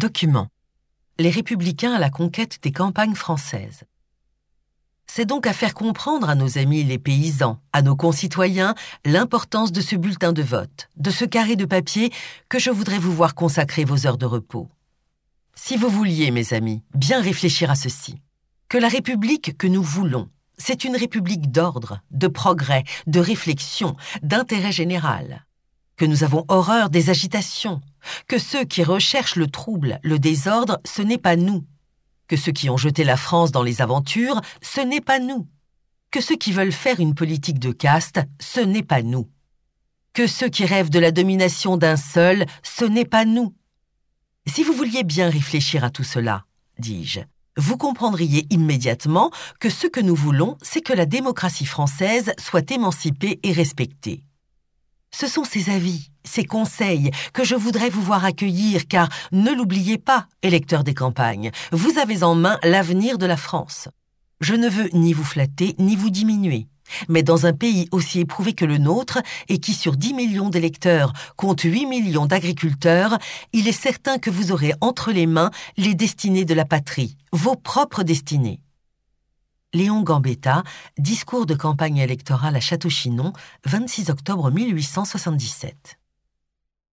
Document. Les républicains à la conquête des campagnes françaises. C'est donc à faire comprendre à nos amis les paysans, à nos concitoyens, l'importance de ce bulletin de vote, de ce carré de papier que je voudrais vous voir consacrer vos heures de repos. Si vous vouliez, mes amis, bien réfléchir à ceci, que la République que nous voulons, c'est une République d'ordre, de progrès, de réflexion, d'intérêt général, que nous avons horreur des agitations, que ceux qui recherchent le trouble, le désordre, ce n'est pas nous, que ceux qui ont jeté la France dans les aventures, ce n'est pas nous, que ceux qui veulent faire une politique de caste, ce n'est pas nous, que ceux qui rêvent de la domination d'un seul, ce n'est pas nous. Si vous vouliez bien réfléchir à tout cela, dis-je, vous comprendriez immédiatement que ce que nous voulons, c'est que la démocratie française soit émancipée et respectée. Ce sont ces avis, ces conseils que je voudrais vous voir accueillir, car ne l'oubliez pas, électeurs des campagnes, vous avez en main l'avenir de la France. Je ne veux ni vous flatter, ni vous diminuer. Mais dans un pays aussi éprouvé que le nôtre, et qui sur 10 millions d'électeurs compte 8 millions d'agriculteurs, il est certain que vous aurez entre les mains les destinées de la patrie, vos propres destinées. Léon Gambetta, discours de campagne électorale à Château-Chinon, 26 octobre 1877.